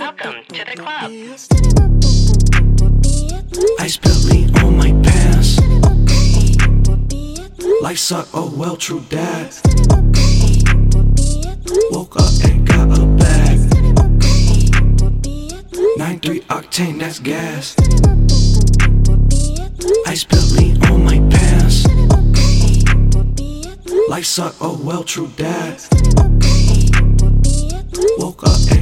Welcome to the club. I spilled lean on my pants. Life suck, oh well, true dad. Woke up and got a bag. 93 octane, that's gas. I spilled lean on my pants. Life suck, oh well, true dad. Woke up